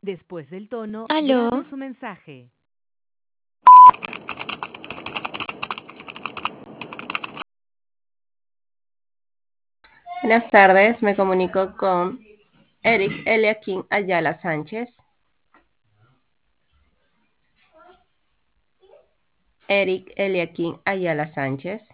Después del tono, Aló. grabe su mensaje. Buenas tardes, me comunico con Eric Eliakim Ayala Sánchez. Eric Eliakim Ayala Sánchez.